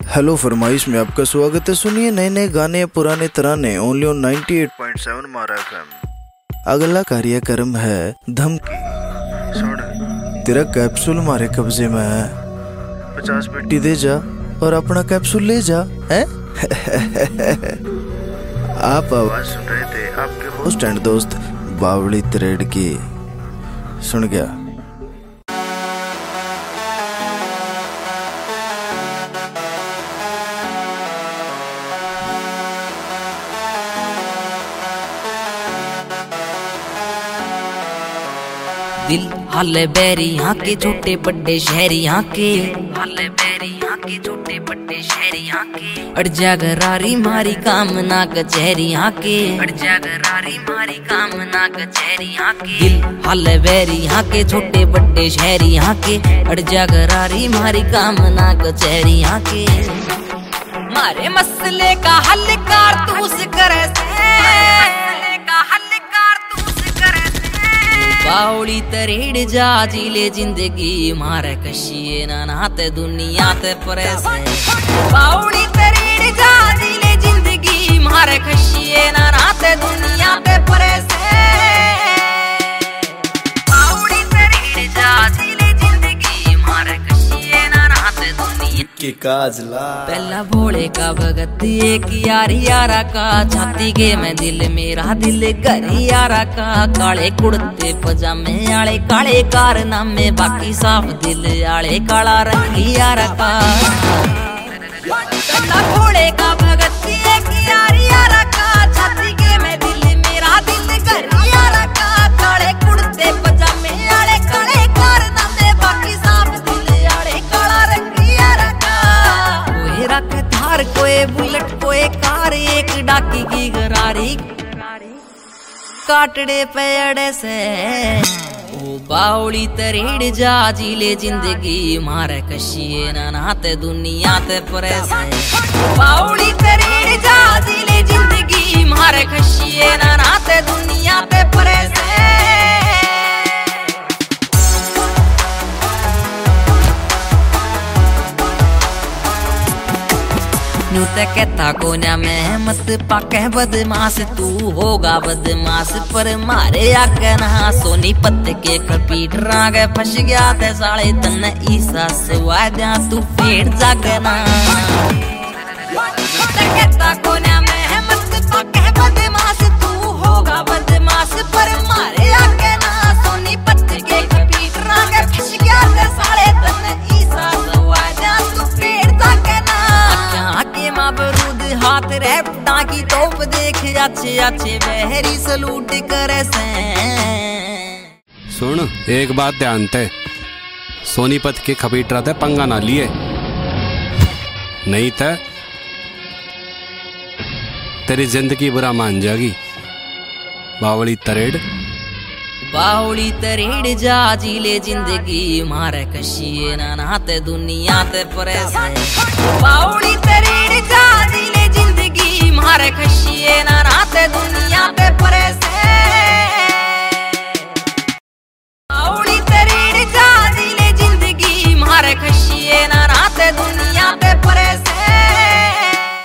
Hello फरमाइश में आपका स्वागत है। सुनिए नए नए गाने पुराने तराने ओनली ऑन 98.7 मारा FM। अगला कार्यक्रम है धमकी। सुन तेरा कैप्सूल हमारे कब्जे में है, 50 पेटी दे जा और अपना कैप्सूल ले जा है। आप आवाज सुन रहे थे आपके होस्ट एंड दोस्त बावली तरेड़ की। सुन गया दिल हाले बैरी यहाँ के छोटे बड़े शहरी यहाँ के, हाले बैरी यहाँ के छोटे बड़े शहरी यहाँ के। अड़ जा गरारी मारी काम ना कचहरी यहाँ के, अड़ जा गरारी मारी काम ना कचहरी यहाँ के। दिल हाले बैरी यहाँ के छोटे बड़े शहरी यहाँ के, अड़ जा गरारी मारी काम ना कचहरी यहाँ के। मारे मसले का हल कारतूस करे बावली तरेड़ जा जिले जिंदगी मारे कशिए ना नाते दुनिया ते परेश है। बावली तरेड़ जा जिले जिंदगी मारे कशिए ना नाते दुनिया ते परेश है। बावली तरेड़ जा जिले जिंदगी मारे कशिए ना नाते दुनिया के काजला। पहला भोले का भगत एक यारी यारा का, छाती के में दिल मेरा दिल करी यारा का। काले कुर्ते पजामे आले काले कारनामे, बाकी साफ दिल आले काला रंगी यारा का। पहला भोले का भगत एक यारी यारा का, छाती के में दिल मेरा दिल करी यारा का। काले कुर्ते पजामे आले काले कारनामे, बाकी साफ दिल आले काला रंगी यारा का। कोई रख थार कोई बुलेट कोई कार, एक डाकी की गरारी काटड़े पेड़ से। ओ बावली तरेड़ जा जिले जिंदगी मारे कशिए ना नाते दुनिया ते परेश है। बावली तरेड़ जा जिले जिंदगी मारे कशिए ना नाते दुनिया ते परेश है। न्यू ते कहता कोन्या में मत पाके बदमाश, तू होगा बदमाश पर मारे आके ना। सोनी पत्ते के कपीट रागे फंस गया ते साले तन ईसा सवाद्या तू पेड़ जाके ना। कहता कोन्या में मत पाके बदमाश, तू होगा बदमाश पर मारे आके ना। सोनी पत्ते के कपीट रागे फंस गया ते साले तन ईसा सवाद्या तू पेड़ जाके ना। आके माबरूद हाथ रैपटा की तोप देख अच्छे अच्छे बहरी सलूट करे से। सुन एक बात ध्यान ते, सोनीपत के खपीटरा ते पंगा ना लिए, नहीं ते तेरी जिंदगी बुरा मान जाएगी। बावली तरेड़ बावली तरेड़ जा जिले जिंदगी मारे कशिए ना नाते दुनिया ते परेश है। बावली तरेड़ जा जिले जिंदगी मारे कशिए ना